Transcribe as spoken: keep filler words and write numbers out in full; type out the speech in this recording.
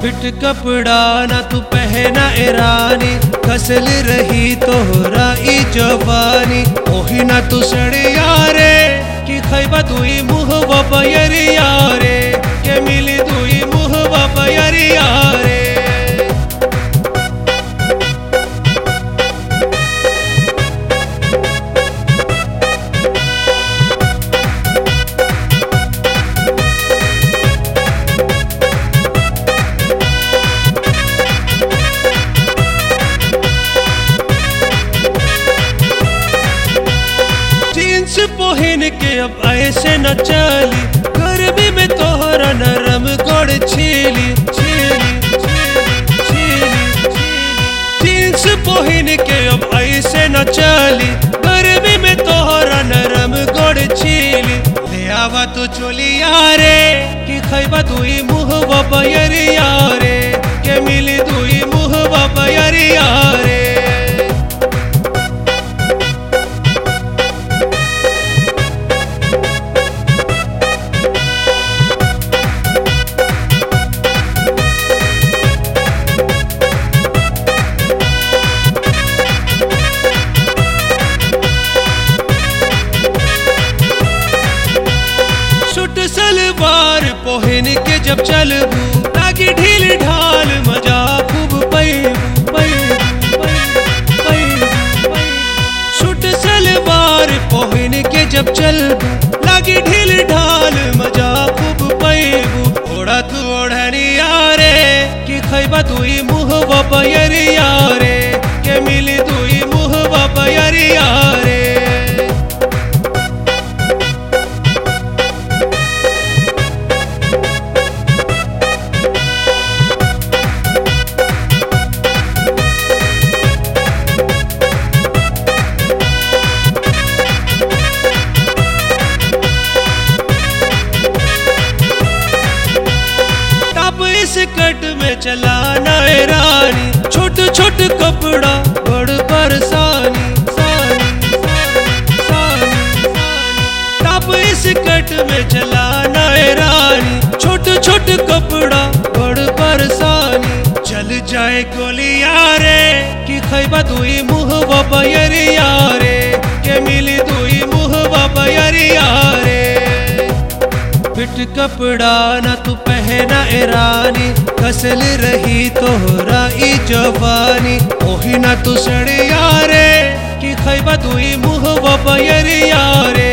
Feet कपड़ा ना तू पहना एरानी, कसल रही तोहरा ई जवानी। ओही ना तू सड़िया रे कि खैबा दुई मुहवा बयरिया रे, के मिली दुई मुहवा बयरिया रे। पहन के अब ऐसे न चली, गर्मी में तोहरा नरम गोड़ छीली छीली छीली। जींस पहन के अब ऐसे न चली, गर्मी में तोहरा नरम गोड़ छीली। ले आवा तू चोलिया रे कि खैबा दुई मुहवा बयरिया रे, के मिली दुई मुहवा बयरिया रे। सलवार पहन के जब चलबू, ताकि ढील ढाल मजा खूब पैबू पैबू पैबू। सूट सलवार पहन के जब चलबू, लागी ढील ढाल मजा खूब पैबू। ओढ़ा तू ओढ़निया रे कि खैबा दुई मुहवा बयरिया रे, के मिली दुई मुहवा बयरिया रे। कट में चलाना है रानी, छोट छोट कपड़ा बड़ परेशानी सानी सानी। टॉप इस कट में चलाना है रानी, छोट छोट कपड़ा बड़ परेशानी। चल जाए गोलिया रे कि खैबा दुई मुहवा बयरिया रे, के मिली दुई मुहवा बयरिया रे। फिट कपड़ा ना तू पहना एरानी, कसल रही तोहरा ई जवानी। ओही ना तू सड़िया रे कि खैबा दुई मुहवा बयरिया रे।